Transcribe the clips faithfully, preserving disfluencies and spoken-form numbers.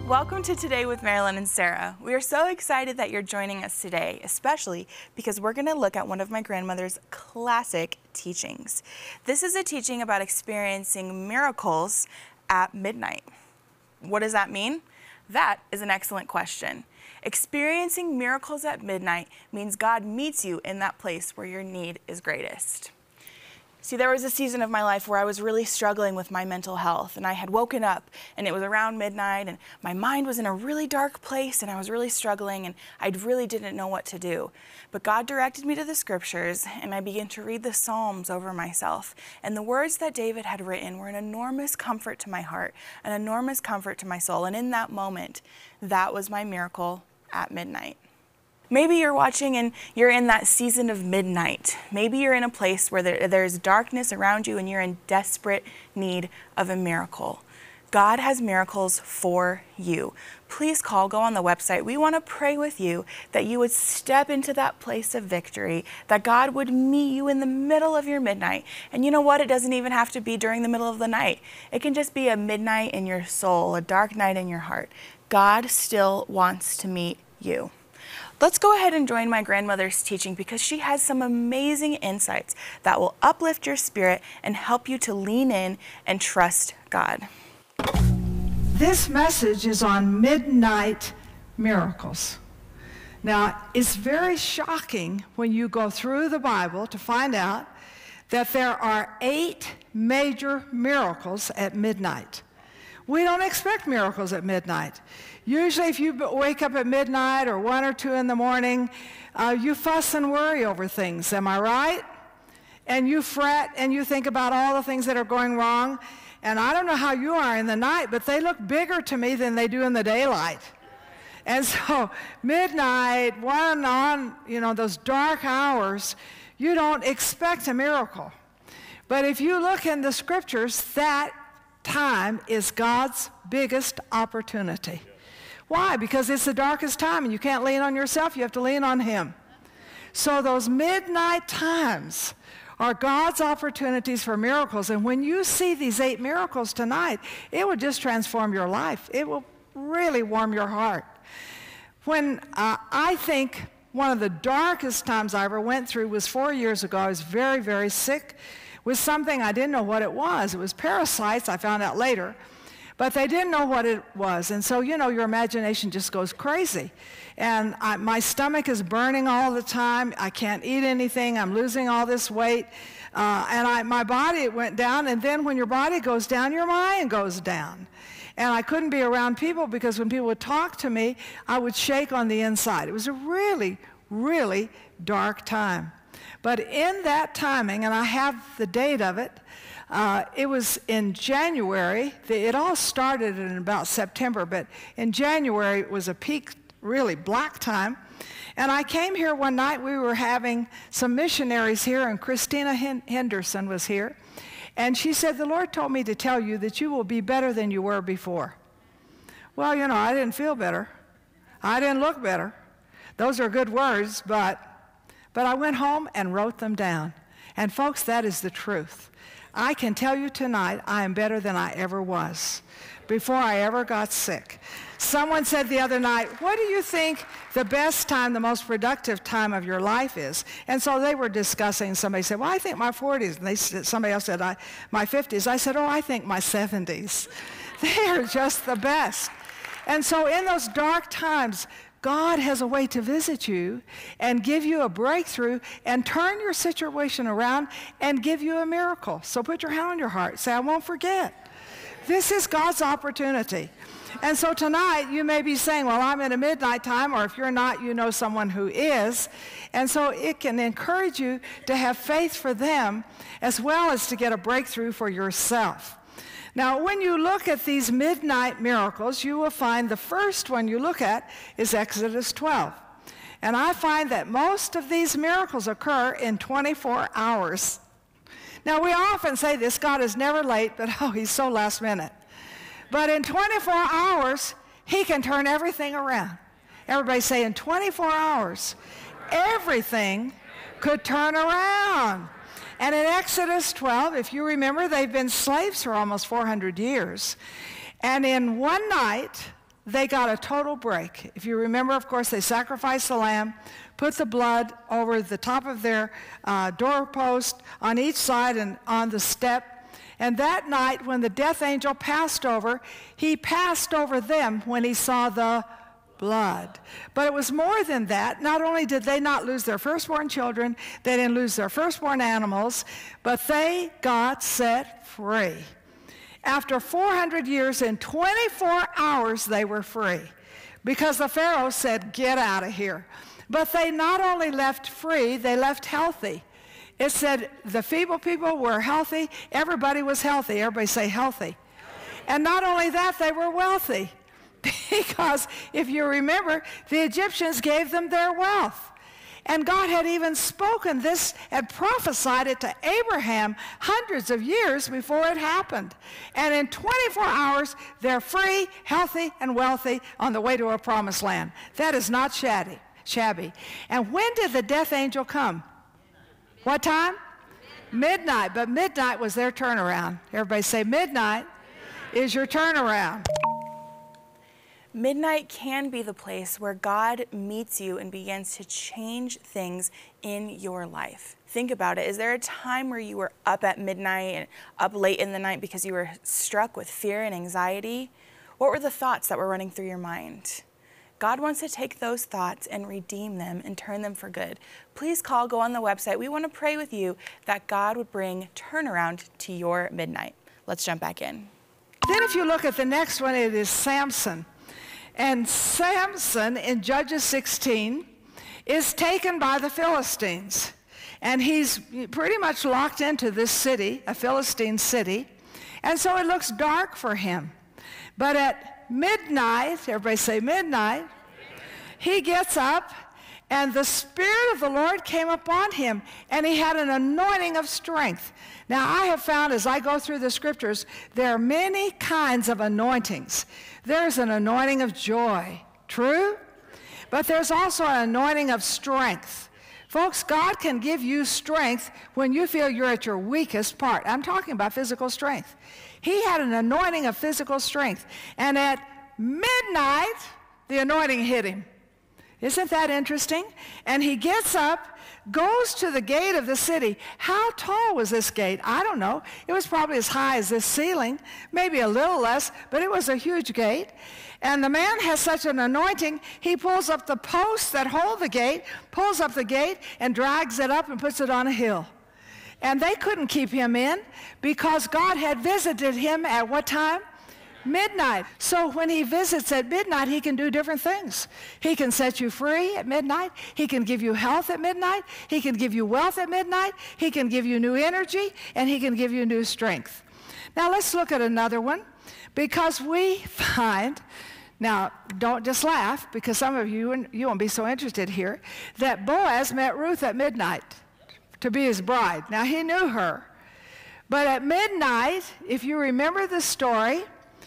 Welcome to Today with Marilyn and Sarah. We are so excited that you're joining us today, especially because we're going to look at one of my grandmother's classic teachings. This is a teaching about experiencing miracles at midnight. What does that mean? That is an excellent question. Experiencing miracles at midnight means God meets you in that place where your need is greatest. See, there was a season of my life where I was really struggling with my mental health, and I had woken up and it was around midnight and my mind was in a really dark place and I was really struggling and I really didn't know what to do. But God directed me to the scriptures and I began to read the Psalms over myself. And the words that David had written were an enormous comfort to my heart, an enormous comfort to my soul. And in that moment, that was my miracle at midnight. Maybe you're watching and you're in that season of midnight. Maybe you're in a place where there, there's darkness around you and you're in desperate need of a miracle. God has miracles for you. Please call, go on the website. We want to pray with you that you would step into that place of victory, that God would meet you in the middle of your midnight. And you know what? It doesn't even have to be during the middle of the night. It can just be a midnight in your soul, a dark night in your heart. God still wants to meet you. Let's go ahead and join my grandmother's teaching because she has some amazing insights that will uplift your spirit and help you to lean in and trust God. This message is on midnight miracles. Now, it's very shocking when you go through the Bible to find out that there are eight major miracles at midnight. We don't expect miracles at midnight. Usually if you wake up at midnight or one or two in the morning, uh, you fuss and worry over things, am I right? And you fret and you think about all the things that are going wrong. And I don't know how you are in the night, but they look bigger to me than they do in the daylight. And so midnight, one on, you know, those dark hours, you don't expect a miracle. But if you look in the scriptures, that time is God's biggest opportunity. Why? Because it's the darkest time and you can't lean on yourself, you have to lean on Him. So those midnight times are God's opportunities for miracles. And when you see these eight miracles tonight, it will just transform your life. It will really warm your heart. When uh, I think one of the darkest times I ever went through was four years ago. I was very, very sick with something I didn't know what it was. It was parasites, I found out later. But they didn't know what it was. And so, you know, your imagination just goes crazy. And I, my stomach is burning all the time. I can't eat anything. I'm losing all this weight. Uh, and I, my body went down. And then when your body goes down, your mind goes down. And I couldn't be around people because when people would talk to me, I would shake on the inside. It was a really, really dark time. But in that timing, and I have the date of it, Uh, it was in January. It all started in about September, but in January it was a peak, really black time. And I came here one night. We were having some missionaries here, and Christina Henderson was here. And she said, "The Lord told me to tell you that you will be better than you were before." Well, you know, I didn't feel better. I didn't look better. Those are good words, but, but I went home and wrote them down. And folks, that is the truth. I can tell you tonight, I am better than I ever was before I ever got sick. Someone said the other night, "What do you think the best time, the most productive time of your life is?" And so they were discussing, somebody said, "Well, I think my forties." And they said, somebody else said, I, my fifties. I said, "Oh, I think my seventies. They are just the best." And so in those dark times, God has a way to visit you and give you a breakthrough and turn your situation around and give you a miracle. So put your hand on your heart. Say, "I won't forget." This is God's opportunity. And so tonight you may be saying, "Well, I'm in a midnight time," or if you're not, you know someone who is. And so it can encourage you to have faith for them as well as to get a breakthrough for yourself. Now, when you look at these midnight miracles, you will find the first one you look at is Exodus twelve. And I find that most of these miracles occur in twenty-four hours. Now, we often say this, God is never late, but oh, He's so last minute. But in twenty-four hours, He can turn everything around. Everybody say, in twenty-four hours, everything could turn around. And in Exodus twelve, if you remember, they've been slaves for almost four hundred years. And in one night, they got a total break. If you remember, of course, they sacrificed the lamb, put the blood over the top of their uh, doorpost on each side and on the step. And that night, when the death angel passed over, he passed over them when he saw the blood. But it was more than that. Not only did they not lose their firstborn children, they didn't lose their firstborn animals, but they got set free. After four hundred years and twenty-four hours, they were free because the Pharaoh said, get out of here. But they not only left free, they left healthy. It said the feeble people were healthy. Everybody was healthy. Everybody say healthy. And not only that, they were wealthy. Because if you remember, the Egyptians gave them their wealth. And God had even spoken this and prophesied it to Abraham hundreds of years before it happened. And in twenty-four hours, they're free, healthy, and wealthy on the way to a promised land. That is not shabby. shabby. And when did the death angel come? What time? Midnight. But midnight was their turnaround. Everybody say midnight is your turnaround. Midnight can be the place where God meets you and begins to change things in your life. Think about it. Is there a time where you were up at midnight and up late in the night because you were struck with fear and anxiety? What were the thoughts that were running through your mind? God wants to take those thoughts and redeem them and turn them for good. Please call, go on the website. We want to pray with you that God would bring turnaround to your midnight. Let's jump back in. Then if you look at the next one, it is Samson. And Samson in Judges sixteen is taken by the Philistines. And he's pretty much locked into this city, a Philistine city. And so it looks dark for him. But at midnight, everybody say midnight, he gets up and the Spirit of the Lord came upon him and he had an anointing of strength. Now I have found as I go through the scriptures, there are many kinds of anointings. There's an anointing of joy, true? But there's also an anointing of strength. Folks, God can give you strength when you feel you're at your weakest part. I'm talking about physical strength. He had an anointing of physical strength. And at midnight, the anointing hit him. Isn't that interesting? And he gets up, goes to the gate of the city. How tall was this gate? I don't know. It was probably as high as this ceiling, maybe a little less, but it was a huge gate. And the man has such an anointing, he pulls up the posts that hold the gate, pulls up the gate, and drags it up and puts it on a hill. And they couldn't keep him in because God had visited him at what time? Midnight. So when he visits at midnight, he can do different things. He can set you free at midnight. He can give you health at midnight. He can give you wealth at midnight. He can give you new energy, and he can give you new strength. Now let's look at another one, because we find, now don't just laugh, because some of you, you won't be so interested here, that Boaz met Ruth at midnight to be his bride. Now he knew her. But at midnight, if you remember the story,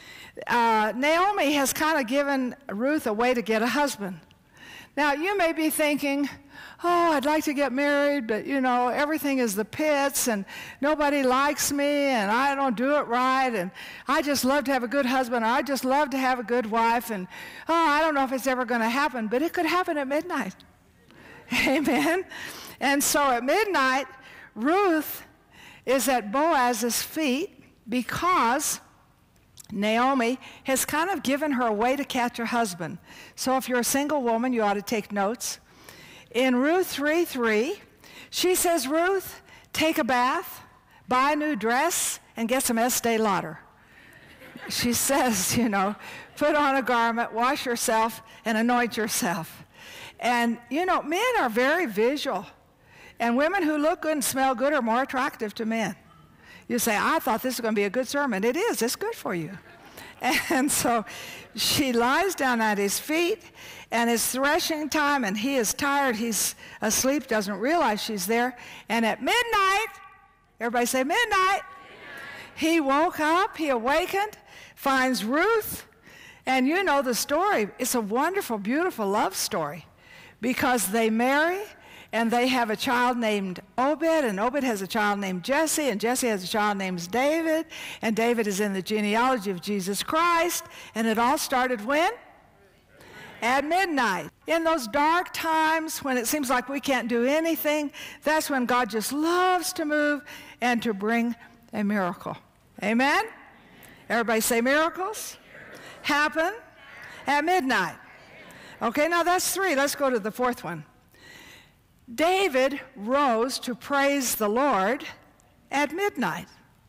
Uh, Naomi has kind of given Ruth a way to get a husband. Now, you may be thinking, oh, I'd like to get married, but, you know, everything is the pits, and nobody likes me, and I don't do it right, and I just love to have a good husband, or I just love to have a good wife, and, oh, I don't know if it's ever going to happen, but it could happen at midnight. Amen? And so at midnight, Ruth is at Boaz's feet because Naomi has kind of given her a way to catch her husband. So if you're a single woman, you ought to take notes. In Ruth three three, she says, Ruth, take a bath, buy a new dress, and get some Estee Lauder. She says, you know, put on a garment, wash yourself, and anoint yourself. And, you know, men are very visual. And women who look good and smell good are more attractive to men. You say, I thought this was going to be a good sermon. It is. It's good for you. And so she lies down at his feet, and it's threshing time, and he is tired. He's asleep, doesn't realize she's there. And at midnight, everybody say midnight, midnight. He woke up, he awakened, finds Ruth, and you know the story. It's a wonderful, beautiful love story because they marry, and they have a child named Obed, and Obed has a child named Jesse, and Jesse has a child named David, and David is in the genealogy of Jesus Christ, and it all started when? At midnight. In those dark times when it seems like we can't do anything, that's when God just loves to move and to bring a miracle. Amen? Everybody say miracles happen at midnight. Okay, now that's three. Let's go to the fourth one. David rose to praise the Lord at midnight.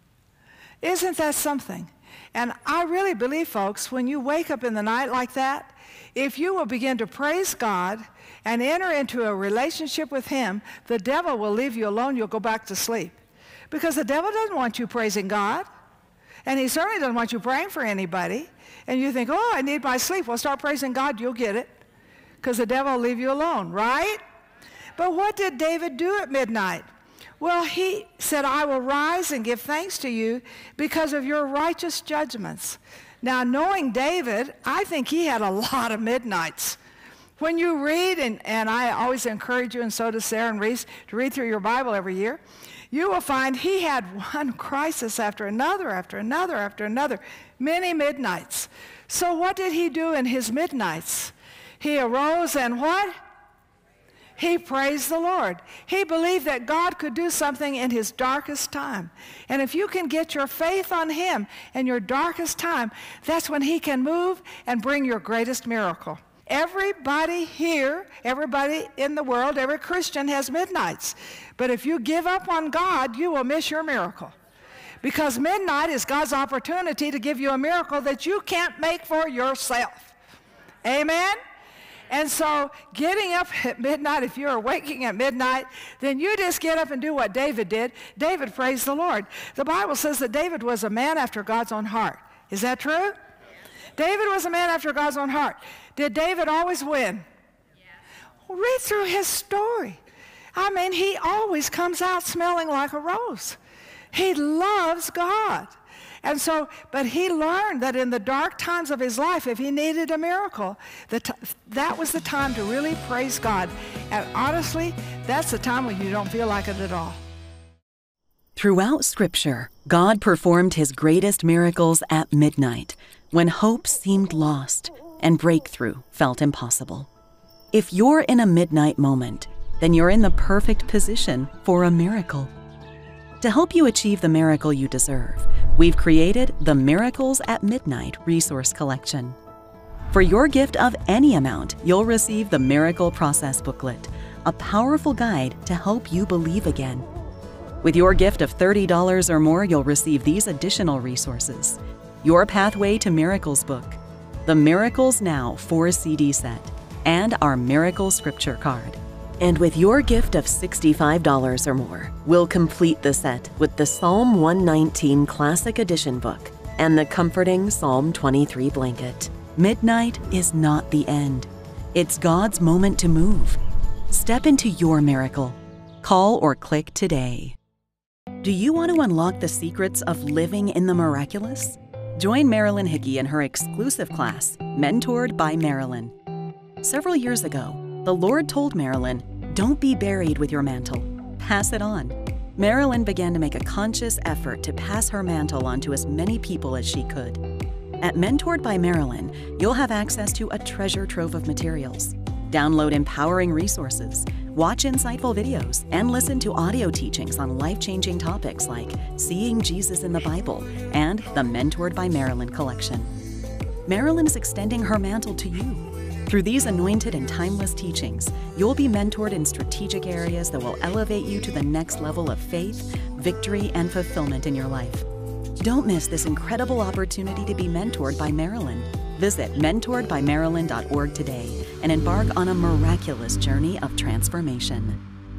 Isn't that something? And I really believe, folks, when you wake up in the night like that, if you will begin to praise God and enter into a relationship with Him, the devil will leave you alone. You'll go back to sleep. Because the devil doesn't want you praising God. And he certainly doesn't want you praying for anybody. And you think, oh, I need my sleep. Well, start praising God. You'll get it. Because the devil will leave you alone, right? But what did David do at midnight? Well, he said, I will rise and give thanks to you because of your righteous judgments. Now, knowing David, I think he had a lot of midnights. When you read, and, and I always encourage you, and so does Sarah and Reese, to read through your Bible every year, you will find he had one crisis after another, after another, after another, many midnights. So what did he do in his midnights? He arose and what? He praised the Lord. He believed that God could do something in his darkest time. And if you can get your faith on him in your darkest time, that's when he can move and bring your greatest miracle. Everybody here, everybody in the world, every Christian has midnights. But if you give up on God, you will miss your miracle. Because midnight is God's opportunity to give you a miracle that you can't make for yourself. Amen? And so getting up at midnight, if you're waking at midnight, then you just get up and do what David did. David praised the Lord. The Bible says that David was a man after God's own heart. Is that true? Yeah. David was a man after God's own heart. Did David always win? Yeah. Well, read through his story. I mean, he always comes out smelling like a rose. He loves God. And so, but he learned that in the dark times of his life, if he needed a miracle, that, that was the time to really praise God. And honestly, that's the time when you don't feel like it at all. Throughout Scripture, God performed his greatest miracles at midnight, when hope seemed lost and breakthrough felt impossible. If you're in a midnight moment, then you're in the perfect position for a miracle. To help you achieve the miracle you deserve, we've created the Miracles at Midnight Resource Collection. For your gift of any amount, you'll receive the Miracle Process Booklet, a powerful guide to help you believe again. With your gift of thirty dollars or more, you'll receive these additional resources: Your Pathway to Miracles book, the Miracles Now four C D set, and our Miracle Scripture card. And with your gift of sixty-five dollars or more, we'll complete the set with the Psalm one nineteen Classic Edition book and the comforting Psalm twenty-three blanket. Midnight is not the end. It's God's moment to move. Step into your miracle. Call or click today. Do you want to unlock the secrets of living in the miraculous? Join Marilyn Hickey in her exclusive class, Mentored by Marilyn. Several years ago, the Lord told Marilyn, don't be buried with your mantle. Pass it on. Marilyn began to make a conscious effort to pass her mantle on to as many people as she could. At Mentored by Marilyn, you'll have access to a treasure trove of materials. Download empowering resources, watch insightful videos, and listen to audio teachings on life-changing topics like Seeing Jesus in the Bible and the Mentored by Marilyn collection. Marilyn is extending her mantle to you. Through these anointed and timeless teachings, you'll be mentored in strategic areas that will elevate you to the next level of faith, victory, and fulfillment in your life. Don't miss this incredible opportunity to be mentored by Marilyn. Visit mentored by marilyn dot org today and embark on a miraculous journey of transformation.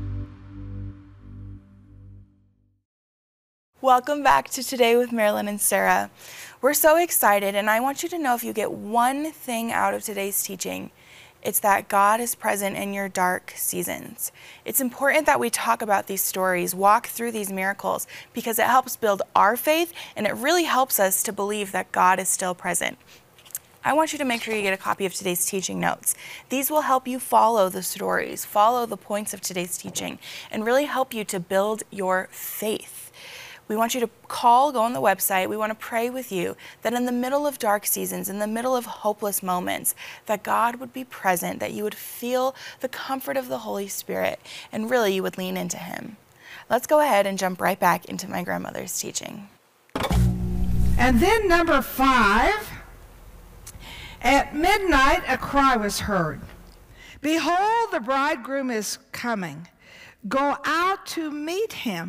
Welcome back to Today with Marilyn and Sarah. We're so excited, and I want you to know, if you get one thing out of today's teaching, it's that God is present in your dark seasons. It's important that we talk about these stories, walk through these miracles, because it helps build our faith, and it really helps us to believe that God is still present. I want you to make sure you get a copy of today's teaching notes. These will help you follow the stories, follow the points of today's teaching, and really help you to build your faith. We want you to call, go on the website. We want to pray with you that in the middle of dark seasons, in the middle of hopeless moments, that God would be present, that you would feel the comfort of the Holy Spirit, and really you would lean into Him. Let's go ahead and jump right back into my grandmother's teaching. And then number five, at midnight a cry was heard. Behold, the bridegroom is coming. Go out to meet him.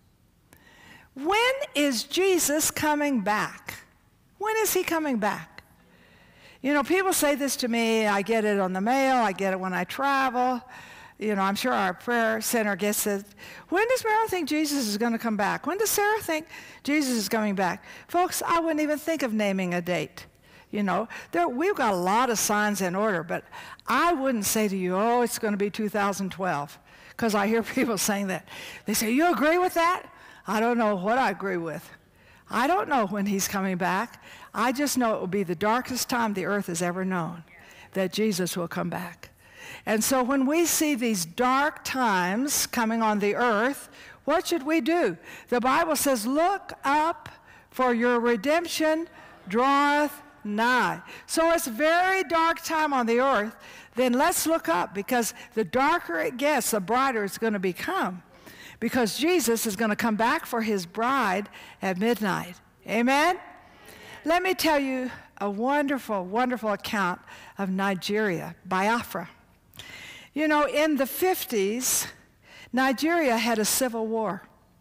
When is Jesus coming back? When is he coming back? You know, people say this to me. I get it on the mail. I get it when I travel. You know, I'm sure our prayer center gets it. When does Meryl think Jesus is going to come back? When does Sarah think Jesus is coming back? Folks, I wouldn't even think of naming a date. You know, there, we've got a lot of signs in order, but I wouldn't say to you, oh, it's going to be two thousand twelve, because I hear people saying that. They say, you agree with that? I don't know what I agree with. I don't know when he's coming back. I just know it will be the darkest time the earth has ever known that Jesus will come back. And so when we see these dark times coming on the earth, what should we do? The Bible says, look up, for your redemption draweth nigh. So it's a very dark time on the earth. Then let's look up, because the darker it gets, the brighter it's going to become. Because Jesus is going to come back for his bride at midnight. Amen? Let me tell you a wonderful, wonderful account of Nigeria, Biafra. You know, in the fifties, Nigeria had a civil war.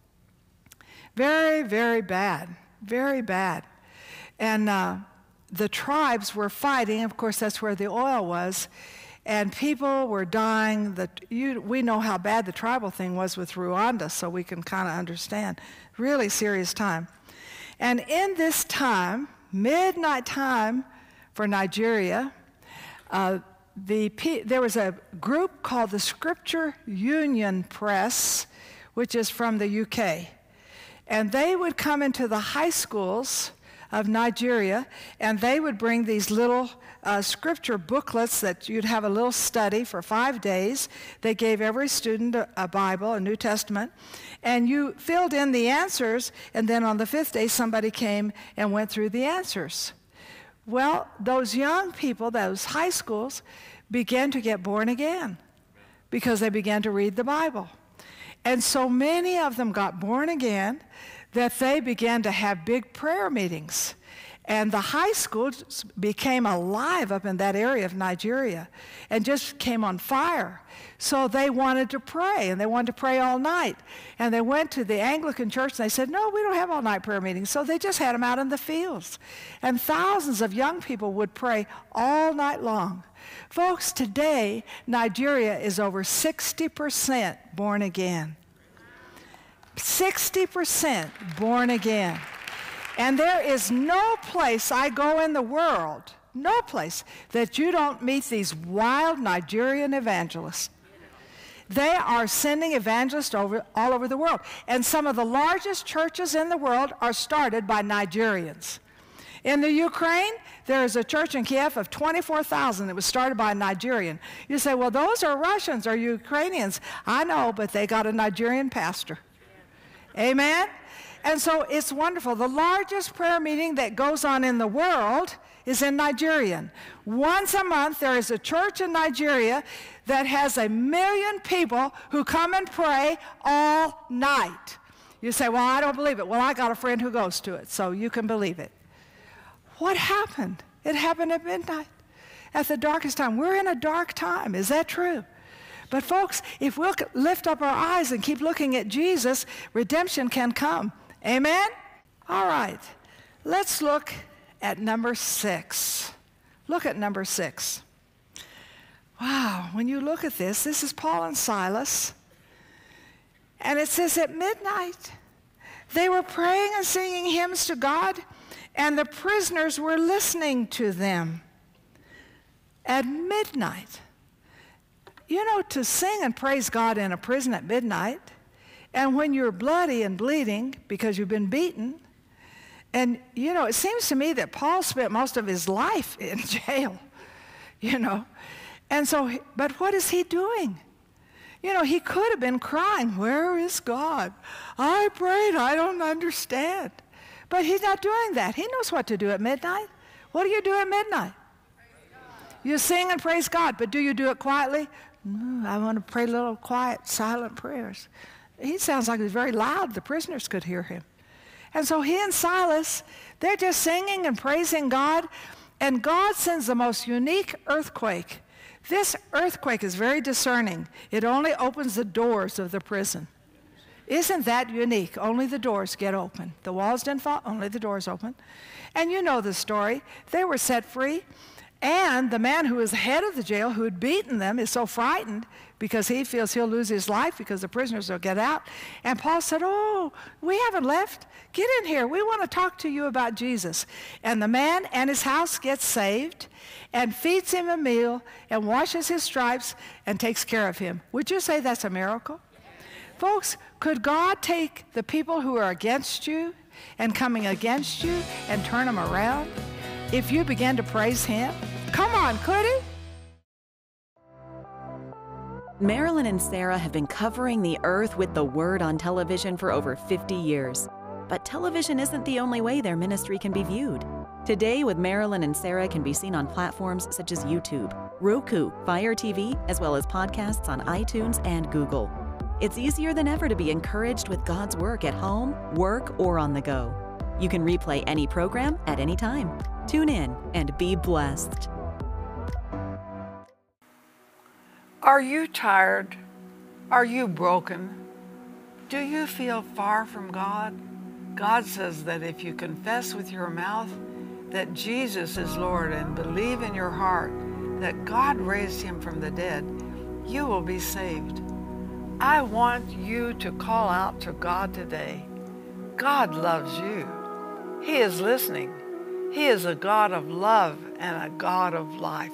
Very, very bad, very bad. And uh, the tribes were fighting. Of course, that's where the oil was. And people were dying. The, you, we know how bad the tribal thing was with Rwanda, so we can kind of understand. Really serious time. And in this time, midnight time for Nigeria, uh, the, there was a group called the Scripture Union Press, which is from the U K. And they would come into the high schools of Nigeria, and they would bring these little uh, scripture booklets that you'd have a little study for five days. They gave every student a, a Bible, a New Testament, and you filled in the answers, and then on the fifth day somebody came and went through the answers. Well, those young people, those high schools, began to get born again because they began to read the Bible. And so many of them got born again that they began to have big prayer meetings. And the high schools became alive up in that area of Nigeria and just came on fire. So they wanted to pray, and they wanted to pray all night. And they went to the Anglican church, and they said, no, we don't have all-night prayer meetings. So they just had them out in the fields. And thousands of young people would pray all night long. Folks, today, Nigeria is over sixty percent born again. sixty percent born again. And there is no place I go in the world, no place, that you don't meet these wild Nigerian evangelists. They are sending evangelists over, all over the world. And some of the largest churches in the world are started by Nigerians. In the Ukraine, there is a church in Kiev of twenty-four thousand that was started by a Nigerian. You say, well, those are Russians or Ukrainians. I know, but they got a Nigerian pastor. Amen? And so it's wonderful. The largest prayer meeting that goes on in the world is in Nigeria. Once a month, there is a church in Nigeria that has a million people who come and pray all night. You say, well, I don't believe it. Well, I got a friend who goes to it, so you can believe it. What happened? It happened at midnight, at the darkest time. We're in a dark time. Is that true? But folks, if we'll lift up our eyes and keep looking at Jesus, redemption can come. Amen? All right. Let's look at number six. Look at number six. Wow, when you look at this, this is Paul and Silas. And it says at midnight, they were praying and singing hymns to God, and the prisoners were listening to them. At midnight. You know, to sing and praise God in a prison at midnight, and when you're bloody and bleeding because you've been beaten, And, you know, it seems to me that Paul spent most of his life in jail, you know. And so, he, but what is he doing? You know, he could have been crying, where is God? I prayed, I don't understand. But he's not doing that. He knows what to do at midnight. What do you do at midnight? You sing and praise God, but do you do it quietly? No, I want to pray little quiet, silent prayers. He sounds like he's very loud. The prisoners could hear him. And so he and Silas, they're just singing and praising God, and God sends the most unique earthquake. This earthquake is very discerning. It only opens the doors of the prison. Isn't that unique? Only the doors get open. The walls didn't fall, only the doors open. And you know the story. They were set free, and the man who was head of the jail, who had beaten them, is so frightened because he feels he'll lose his life because the prisoners will get out. And Paul said, oh, we haven't left. Get in here. We want to talk to you about Jesus. And the man and his house gets saved and feeds him a meal and washes his stripes and takes care of him. Would you say that's a miracle? Folks, could God take the people who are against you and coming against you and turn them around if you begin to praise him? Come on, could he? Marilyn and Sarah have been covering the earth with the Word on television for over fifty years. But television isn't the only way their ministry can be viewed. Today with Marilyn and Sarah can be seen on platforms such as YouTube, Roku, Fire T V, as well as podcasts on iTunes and Google. It's easier than ever to be encouraged with God's work at home, work, or on the go. You can replay any program at any time. Tune in and be blessed. Are you tired? Are you broken? Do you feel far from God? God says that if you confess with your mouth that Jesus is Lord and believe in your heart that God raised him from the dead, you will be saved. I want you to call out to God today. God loves you. He is listening. He is a God of love and a God of life.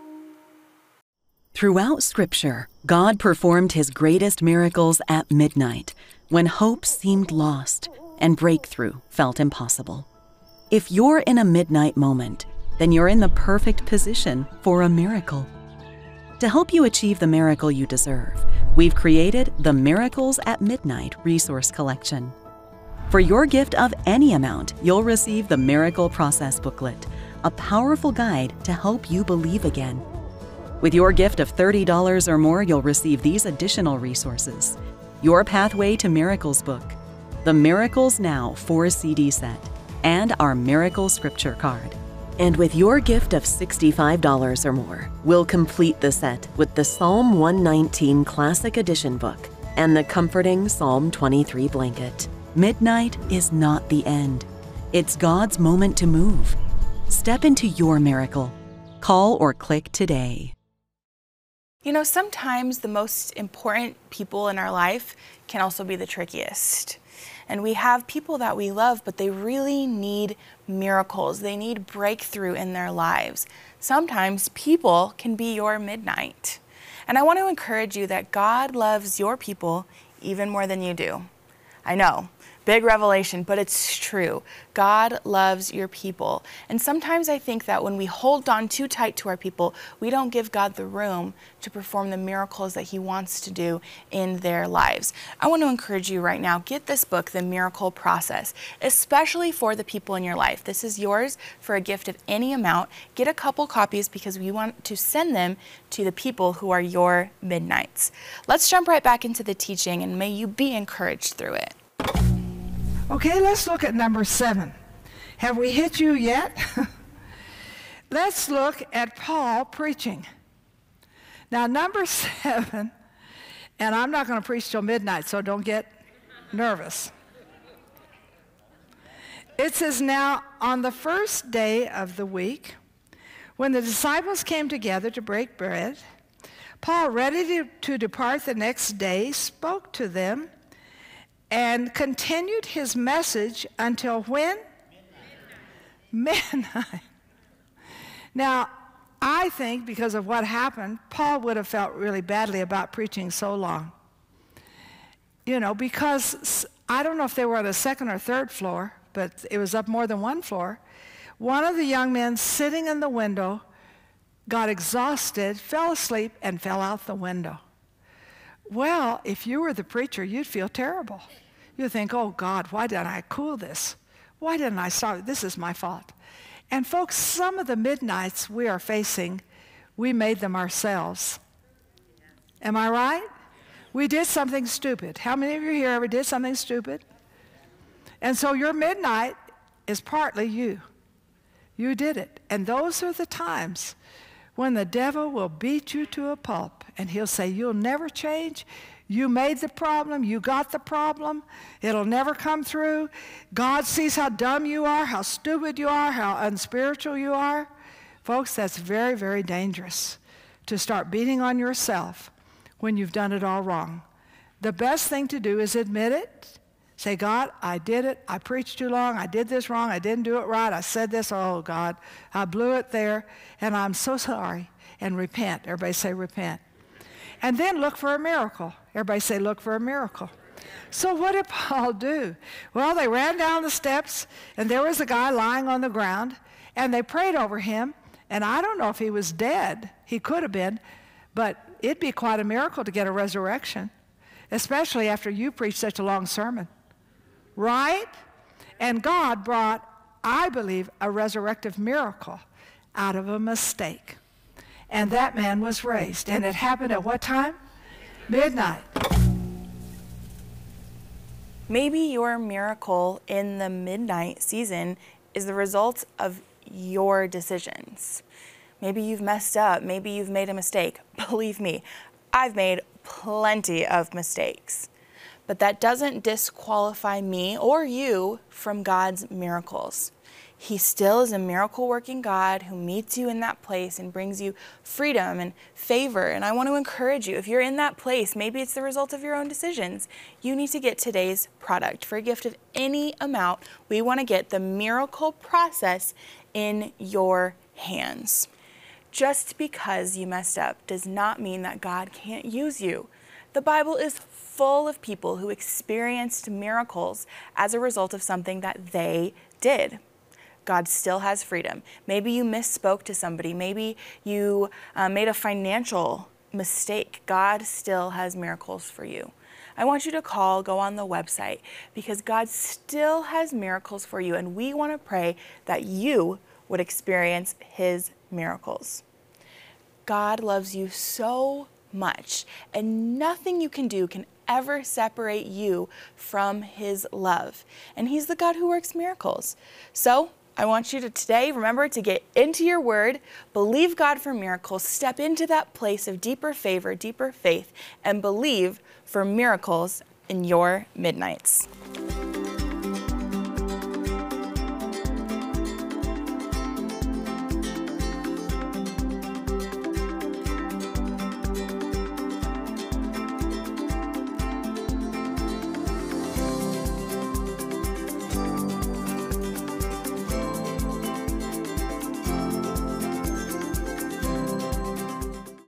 Throughout Scripture, God performed his greatest miracles at midnight, when hope seemed lost and breakthrough felt impossible. If you're in a midnight moment, then you're in the perfect position for a miracle. To help you achieve the miracle you deserve, we've created the Miracles at Midnight Resource Collection. For your gift of any amount, you'll receive the Miracle Process Booklet, a powerful guide to help you believe again. With your gift of thirty dollars or more, you'll receive these additional resources: Your Pathway to Miracles book, the Miracles Now four C D set, and our Miracle Scripture card. And with your gift of sixty-five dollars or more, we'll complete the set with the Psalm one nineteen Classic Edition book and the comforting Psalm twenty-three blanket. Midnight is not the end. It's God's moment to move. Step into your miracle. Call or click today. You know, sometimes the most important people in our life can also be the trickiest. And we have people that we love, but they really need miracles. They need breakthrough in their lives. Sometimes people can be your midnight. And I want to encourage you that God loves your people even more than you do. I know, big revelation, but it's true. God loves your people. And sometimes I think that when we hold on too tight to our people, we don't give God the room to perform the miracles that he wants to do in their lives. I want to encourage you right now, get this book, The Miracle Process, especially for the people in your life. This is yours for a gift of any amount. Get a couple copies because we want to send them to the people who are your midnights. Let's jump right back into the teaching, and may you be encouraged through it. Okay, let's look at number seven. Have we hit you yet? Let's look at Paul preaching. Now, number seven, and I'm not going to preach till midnight, so don't get nervous. It says, now, on the first day of the week, when the disciples came together to break bread, Paul, ready to, to depart the next day, spoke to them and continued his message until when? Midnight. Midnight. Now, I think because of what happened, Paul would have felt really badly about preaching so long. You know, because I don't know if they were on the second or third floor, but it was up more than one floor. One of the young men sitting in the window got exhausted, fell asleep, and fell out the window. Well, if you were the preacher, you'd feel terrible. You'd think, oh God, why didn't I cool this? Why didn't I stop? This is my fault. And folks, some of the midnights we are facing, we made them ourselves. Am I right? We did something stupid. How many of you here ever did something stupid? And so your midnight is partly you. You did it. And those are the times when the devil will beat you to a pulp, and he'll say, you'll never change. You made the problem. You got the problem. It'll never come through. God sees how dumb you are, how stupid you are, how unspiritual you are. Folks, that's very, very dangerous to start beating on yourself when you've done it all wrong. The best thing to do is admit it. Say, God, I did it. I preached too long. I did this wrong. I didn't do it right. I said this. Oh, God, I blew it there, and I'm so sorry. And repent. Everybody say repent. And then look for a miracle. Everybody say look for a miracle. So what did Paul do? Well, they ran down the steps, and there was a guy lying on the ground, and they prayed over him. And I don't know if he was dead. He could have been, but it'd be quite a miracle to get a resurrection, especially after you preached such a long sermon. Right? And God brought, I believe, a resurrective miracle out of a mistake. And that man was raised. And it happened at what time? Midnight. Maybe your miracle in the midnight season is the result of your decisions. Maybe you've messed up. Maybe you've made a mistake. Believe me, I've made plenty of mistakes. But that doesn't disqualify me or you from God's miracles. He still is a miracle-working God who meets you in that place and brings you freedom and favor. And I want to encourage you, if you're in that place, maybe it's the result of your own decisions, you need to get today's product. For a gift of any amount, we want to get the Miracle Process in your hands. Just because you messed up does not mean that God can't use you. The Bible is full of people who experienced miracles as a result of something that they did. God still has freedom. Maybe you misspoke to somebody. Maybe you uh, made a financial mistake. God still has miracles for you. I want you to call, go on the website, because God still has miracles for you, and we want to pray that you would experience His miracles. God loves you so much, and nothing you can do can ever separate you from His love. And He's the God who works miracles. So I want you to today, remember to get into your word, believe God for miracles, step into that place of deeper favor, deeper faith, and believe for miracles in your midnights.